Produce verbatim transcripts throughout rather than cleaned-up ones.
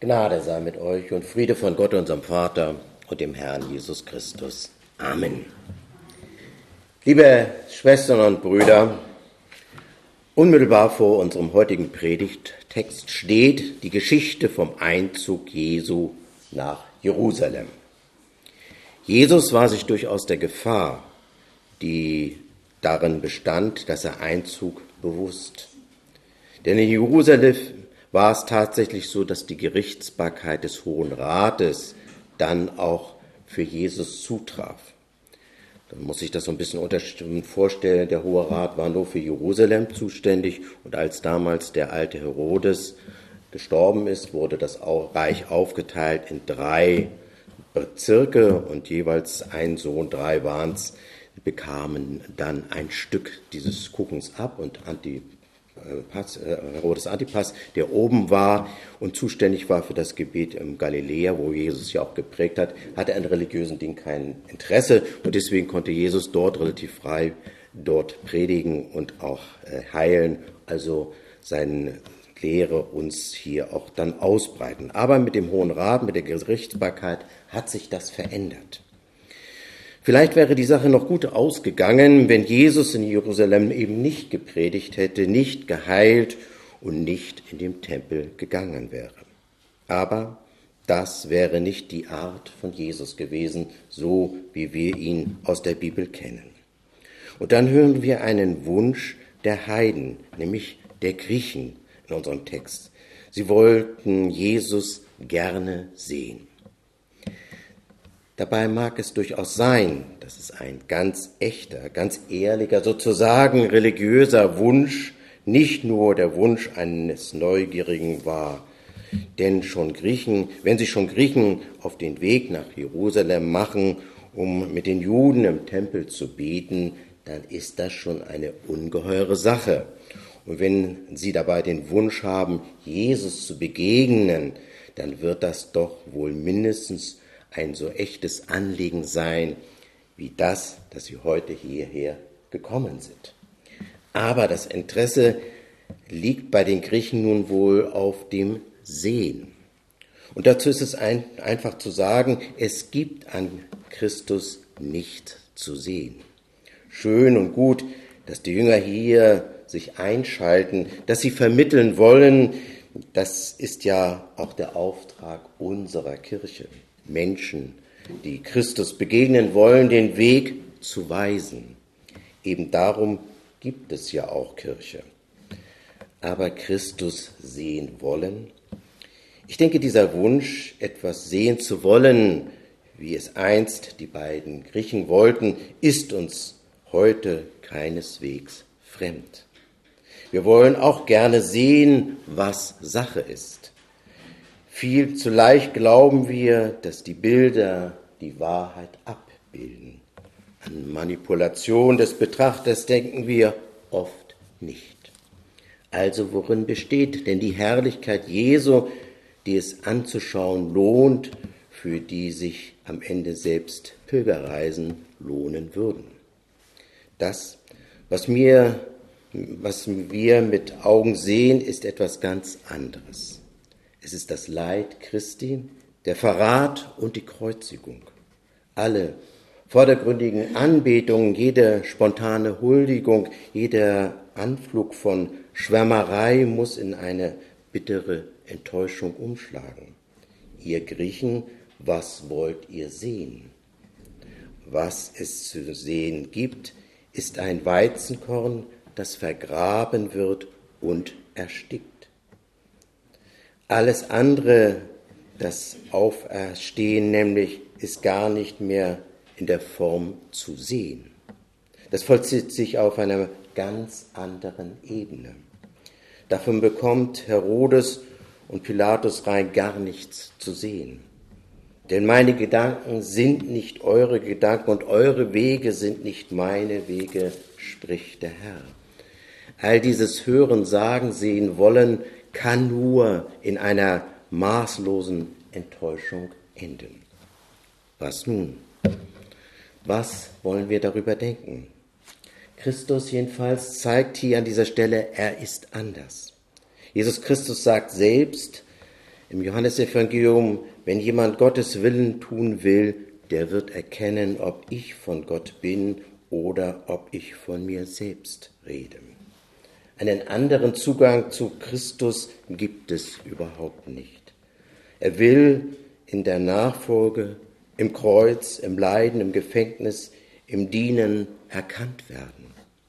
Gnade sei mit euch und Friede von Gott, unserem Vater und dem Herrn Jesus Christus. Amen. Liebe Schwestern und Brüder, unmittelbar vor unserem heutigen Predigttext steht die Geschichte vom Einzug Jesu nach Jerusalem. Jesus war sich durchaus der Gefahr, die darin bestand, dass er Einzug bewusst. Denn in Jerusalem war es tatsächlich so, dass die Gerichtsbarkeit des Hohen Rates dann auch für Jesus zutraf. Dann muss ich das so ein bisschen vorstellen, der Hohe Rat war nur für Jerusalem zuständig und als damals der alte Herodes gestorben ist, wurde das Reich aufgeteilt in drei Bezirke und jeweils ein Sohn, drei waren es, bekamen dann ein Stück dieses Kuchens ab und Antipas, äh, Herodes Antipas, der oben war und zuständig war für das Gebiet im Galiläa, wo Jesus ja auch geprägt hat, hatte an religiösen Dingen kein Interesse und deswegen konnte Jesus dort relativ frei dort predigen und auch äh, heilen, also seine Lehre uns hier auch dann ausbreiten. Aber mit dem Hohen Rat, mit der Gerichtsbarkeit hat sich das verändert. Vielleicht wäre die Sache noch gut ausgegangen, wenn Jesus in Jerusalem eben nicht gepredigt hätte, nicht geheilt und nicht in den Tempel gegangen wäre. Aber das wäre nicht die Art von Jesus gewesen, so wie wir ihn aus der Bibel kennen. Und dann hören wir einen Wunsch der Heiden, nämlich der Griechen in unserem Text. Sie wollten Jesus gerne sehen. Dabei mag es durchaus sein, dass es ein ganz echter, ganz ehrlicher, sozusagen religiöser Wunsch, nicht nur der Wunsch eines Neugierigen war. Denn schon Griechen, wenn sich schon Griechen auf den Weg nach Jerusalem machen, um mit den Juden im Tempel zu beten, dann ist das schon eine ungeheure Sache. Und wenn sie dabei den Wunsch haben, Jesus zu begegnen, dann wird das doch wohl mindestens ein so echtes Anliegen sein, wie das, dass sie heute hierher gekommen sind. Aber das Interesse liegt bei den Griechen nun wohl auf dem Sehen. Und dazu ist es ein, einfach zu sagen, es gibt an Christus nicht zu sehen. Schön und gut, dass die Jünger hier sich einschalten, dass sie vermitteln wollen, das ist ja auch der Auftrag unserer Kirche. Menschen, die Christus begegnen wollen, den Weg zu weisen. Eben darum gibt es ja auch Kirche. Aber Christus sehen wollen? Ich denke, dieser Wunsch, etwas sehen zu wollen, wie es einst die beiden Griechen wollten, ist uns heute keineswegs fremd. Wir wollen auch gerne sehen, was Sache ist. Viel zu leicht glauben wir, dass die Bilder die Wahrheit abbilden. An Manipulation des Betrachters denken wir oft nicht. Also worin besteht denn die Herrlichkeit Jesu, die es anzuschauen lohnt, für die sich am Ende selbst Pilgerreisen lohnen würden? Das, was, mir, was wir mit Augen sehen, ist etwas ganz anderes. Es ist das Leid Christi, der Verrat und die Kreuzigung. Alle vordergründigen Anbetungen, jede spontane Huldigung, jeder Anflug von Schwärmerei muss in eine bittere Enttäuschung umschlagen. Ihr Griechen, was wollt ihr sehen? Was es zu sehen gibt, ist ein Weizenkorn, das vergraben wird und erstickt. Alles andere, das Auferstehen nämlich, ist gar nicht mehr in der Form zu sehen. Das vollzieht sich auf einer ganz anderen Ebene. Davon bekommt Herodes und Pilatus rein gar nichts zu sehen. Denn meine Gedanken sind nicht eure Gedanken und eure Wege sind nicht meine Wege, spricht der Herr. All dieses Hören, Sagen, Sehen, Wollen kann nur in einer maßlosen Enttäuschung enden. Was nun? Was wollen wir darüber denken? Christus jedenfalls zeigt hier an dieser Stelle, er ist anders. Jesus Christus sagt selbst, im Johannesevangelium, wenn jemand Gottes Willen tun will, der wird erkennen, ob ich von Gott bin oder ob ich von mir selbst rede. Einen anderen Zugang zu Christus gibt es überhaupt nicht. Er will in der Nachfolge, im Kreuz, im Leiden, im Gefängnis, im Dienen erkannt werden.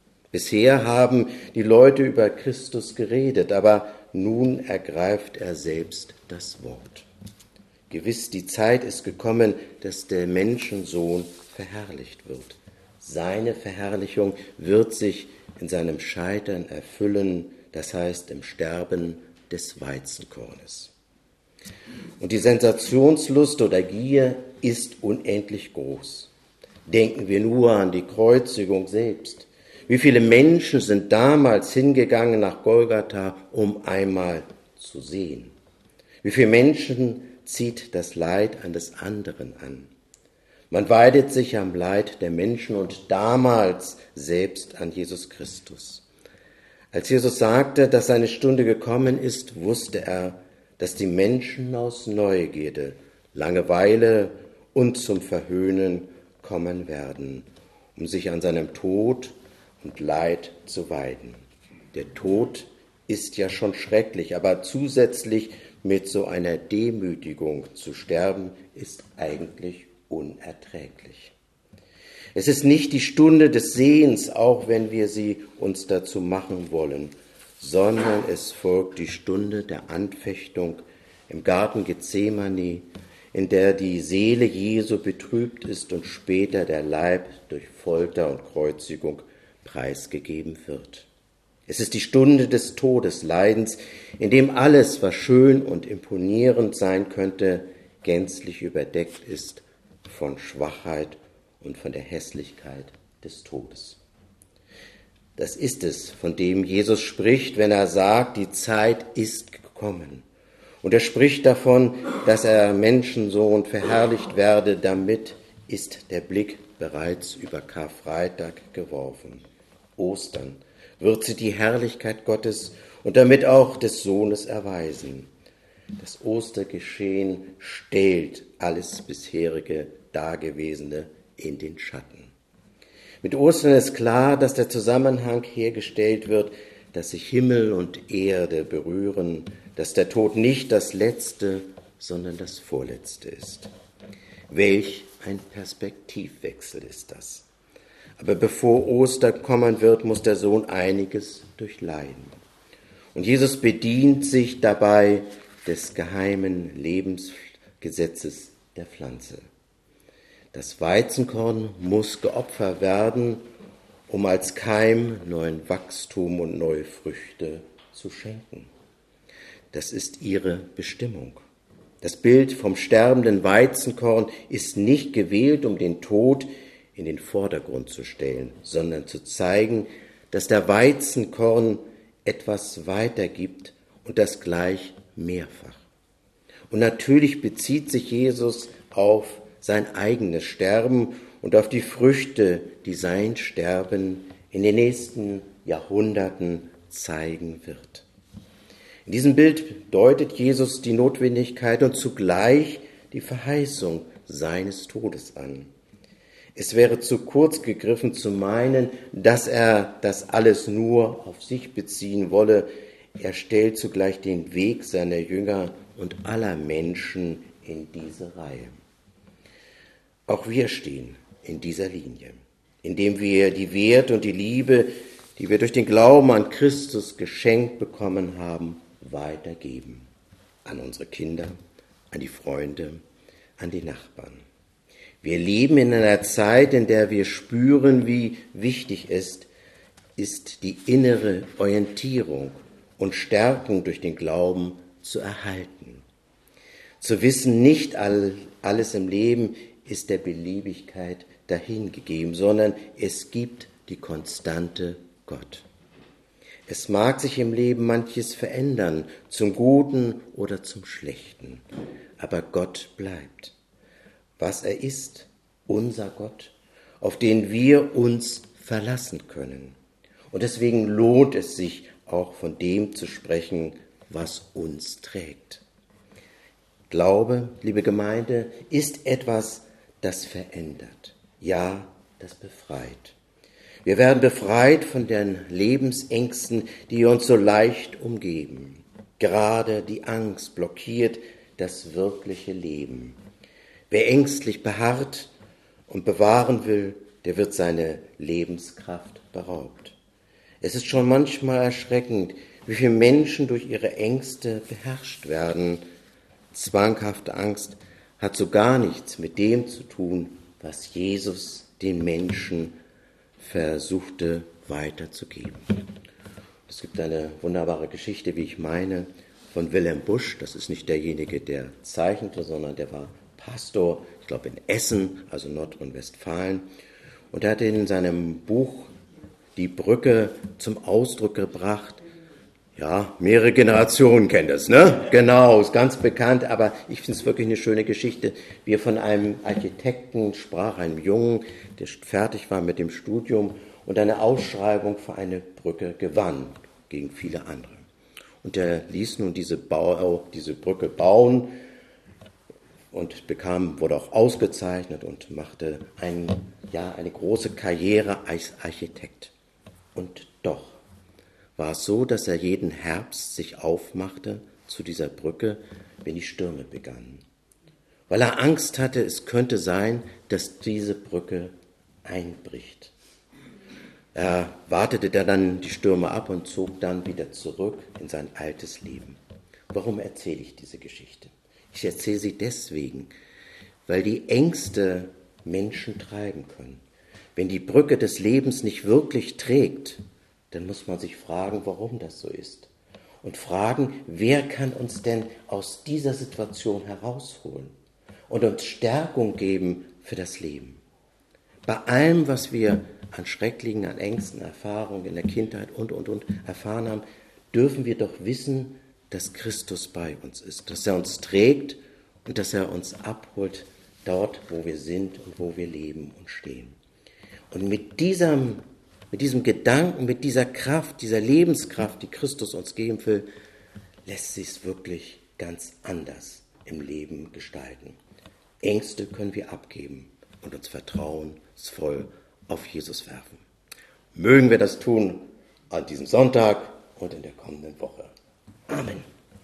Bisher haben die Leute über Christus geredet, aber nun ergreift er selbst das Wort. Gewiss, die Zeit ist gekommen, dass der Menschensohn verherrlicht wird. Seine Verherrlichung wird sich in seinem Scheitern erfüllen, das heißt im Sterben des Weizenkornes. Und die Sensationslust oder Gier ist unendlich groß. Denken wir nur an die Kreuzigung selbst. Wie viele Menschen sind damals hingegangen nach Golgatha, um einmal zu sehen? Wie viele Menschen zieht das Leid eines anderen an? Man weidet sich am Leid der Menschen und damals selbst an Jesus Christus. Als Jesus sagte, dass seine Stunde gekommen ist, wusste er, dass die Menschen aus Neugierde, Langeweile und zum Verhöhnen kommen werden, um sich an seinem Tod und Leid zu weiden. Der Tod ist ja schon schrecklich, aber zusätzlich mit so einer Demütigung zu sterben, ist eigentlich unerträglich. Es ist nicht die Stunde des Sehens, auch wenn wir sie uns dazu machen wollen, sondern es folgt die Stunde der Anfechtung im Garten Gethsemane, in der die Seele Jesu betrübt ist und später der Leib durch Folter und Kreuzigung preisgegeben wird. Es ist die Stunde des Todesleidens, in dem alles, was schön und imponierend sein könnte, gänzlich überdeckt ist von Schwachheit und von der Hässlichkeit des Todes. Das ist es, von dem Jesus spricht, wenn er sagt, die Zeit ist gekommen. Und er spricht davon, dass er Menschensohn verherrlicht werde, damit ist der Blick bereits über Karfreitag geworfen. Ostern wird sie die Herrlichkeit Gottes und damit auch des Sohnes erweisen. Das Ostergeschehen stellt alles bisherige Dagewesene in den Schatten. Mit Ostern ist klar, dass der Zusammenhang hergestellt wird, dass sich Himmel und Erde berühren, dass der Tod nicht das Letzte, sondern das Vorletzte ist. Welch ein Perspektivwechsel ist das. Aber bevor Ostern kommen wird, muss der Sohn einiges durchleiden. Und Jesus bedient sich dabei des geheimen Lebensgesetzes der Pflanze. Das Weizenkorn muss geopfert werden, um als Keim neuen Wachstum und neue Früchte zu schenken. Das ist ihre Bestimmung. Das Bild vom sterbenden Weizenkorn ist nicht gewählt, um den Tod in den Vordergrund zu stellen, sondern zu zeigen, dass der Weizenkorn etwas weitergibt und das gleich mehrfach. Und natürlich bezieht sich Jesus auf sein eigenes Sterben und auf die Früchte, die sein Sterben in den nächsten Jahrhunderten zeigen wird. In diesem Bild deutet Jesus die Notwendigkeit und zugleich die Verheißung seines Todes an. Es wäre zu kurz gegriffen zu meinen, dass er das alles nur auf sich beziehen wolle. Er stellt zugleich den Weg seiner Jünger und aller Menschen in diese Reihe. Auch wir stehen in dieser Linie, indem wir die Werte und die Liebe, die wir durch den Glauben an Christus geschenkt bekommen haben, weitergeben. An unsere Kinder, an die Freunde, an die Nachbarn. Wir leben in einer Zeit, in der wir spüren, wie wichtig es ist, die innere Orientierung und Stärkung durch den Glauben zu erhalten. Zu wissen, nicht all, alles im Leben ist der Beliebigkeit dahingegeben, sondern es gibt die Konstante Gott. Es mag sich im Leben manches verändern, zum Guten oder zum Schlechten, aber Gott bleibt. Was er ist, unser Gott, auf den wir uns verlassen können. Und deswegen lohnt es sich auch von dem zu sprechen, was uns trägt. Glaube, liebe Gemeinde, ist etwas, das verändert. Ja, das befreit. Wir werden befreit von den Lebensängsten, die uns so leicht umgeben. Gerade die Angst blockiert das wirkliche Leben. Wer ängstlich beharrt und bewahren will, der wird seine Lebenskraft beraubt. Es ist schon manchmal erschreckend, wie viele Menschen durch ihre Ängste beherrscht werden. Zwanghafte Angst hat so gar nichts mit dem zu tun, was Jesus den Menschen versuchte weiterzugeben. Es gibt eine wunderbare Geschichte, wie ich meine, von Wilhelm Busch. Das ist nicht derjenige, der zeichnete, sondern der war Pastor, ich glaube in Essen, also Nordrhein-Westfalen. Und er hat in seinem Buch Die Brücke zum Ausdruck gebracht. Ja, mehrere Generationen kennen das, ne? Genau, ist ganz bekannt, aber ich finde es wirklich eine schöne Geschichte, wie er von einem Architekten sprach, einem Jungen, der fertig war mit dem Studium und eine Ausschreibung für eine Brücke gewann, gegen viele andere. Und er ließ nun diese, Bau, diese Brücke bauen und bekam, wurde auch ausgezeichnet und machte ein, ja, eine große Karriere als Architekt. Und doch war es so, dass er jeden Herbst sich aufmachte zu dieser Brücke, wenn die Stürme begannen. Weil er Angst hatte, es könnte sein, dass diese Brücke einbricht. Er wartete dann die Stürme ab und zog dann wieder zurück in sein altes Leben. Warum erzähle ich diese Geschichte? Ich erzähle sie deswegen, weil die Ängste Menschen treiben können. Wenn die Brücke des Lebens nicht wirklich trägt, dann muss man sich fragen, warum das so ist. Und fragen, wer kann uns denn aus dieser Situation herausholen und uns Stärkung geben für das Leben. Bei allem, was wir an Schrecklichen, an Ängsten, Erfahrungen in der Kindheit und, und, und erfahren haben, dürfen wir doch wissen, dass Christus bei uns ist, dass er uns trägt und dass er uns abholt dort, wo wir sind und wo wir leben und stehen. Und mit diesem, mit diesem Gedanken, mit dieser Kraft, dieser Lebenskraft, die Christus uns geben will, lässt sich es wirklich ganz anders im Leben gestalten. Ängste können wir abgeben und uns vertrauensvoll auf Jesus werfen. Mögen wir das tun an diesem Sonntag und in der kommenden Woche. Amen.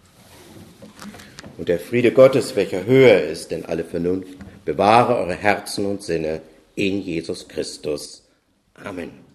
Und der Friede Gottes, welcher höher ist denn alle Vernunft, bewahre eure Herzen und Sinne in Jesus Christus. Amen.